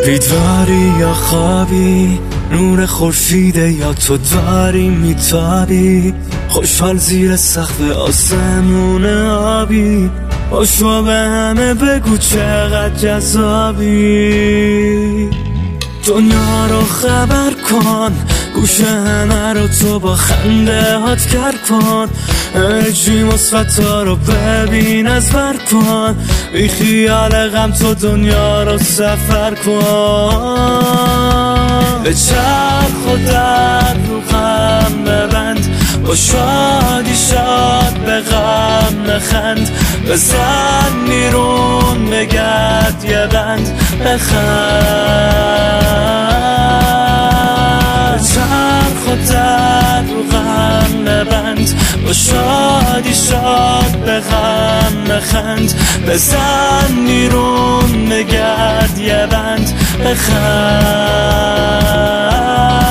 بیداری یا خوابی، نور خورشیده یا تو داری میتابی، خوشحال زیر سقف آسمون آبی، باشو به همه بگو چقدر جذابی. دنیا رو خبر کن، گوش همه رو تو با خنده هات گر کن، انرژی مثبتا رو ببین از بر کن، بی خیال غم تو دنیا رو سفر کن. به چرخ و در رو غم ببند، با شادی شاد به غم نخند، بزن میرون بگرد یه بند بخند. چرخ و در رو غم ببند، با شادی شاد به غم نخند، بزن میرون بگرد یه بند بخند.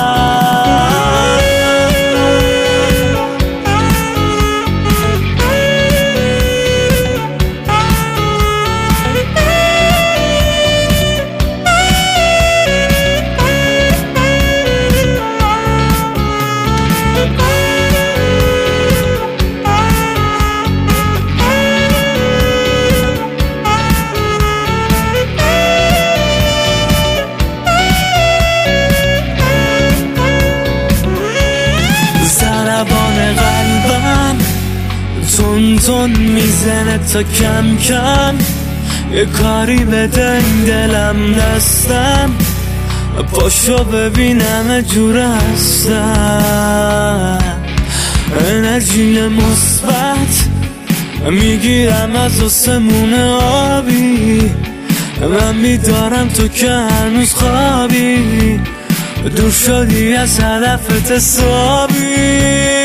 تون میزنه تا کم کم، یه کاری بده دلم دستم، پاشو ببینم جور هستم. انرژی مثبت میگیرم از آسمون آبی، من میدارم تو که هنوز خوابی، دور شدی از هدفت حسابی،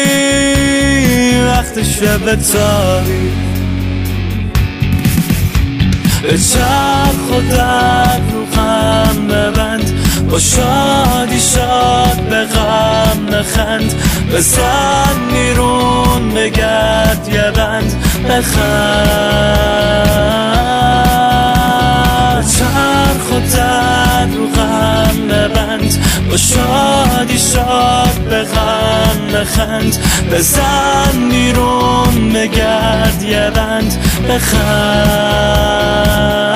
وقت شب تاری. چرخ و در رو غم ببند، با شادی شاد به غم نخند، بزن میرون بگرد یه بند بخند. چرخ و در رو غم ببند، با شادی شاد به غم نخند، بزن میرون بگرد یه بند بخند.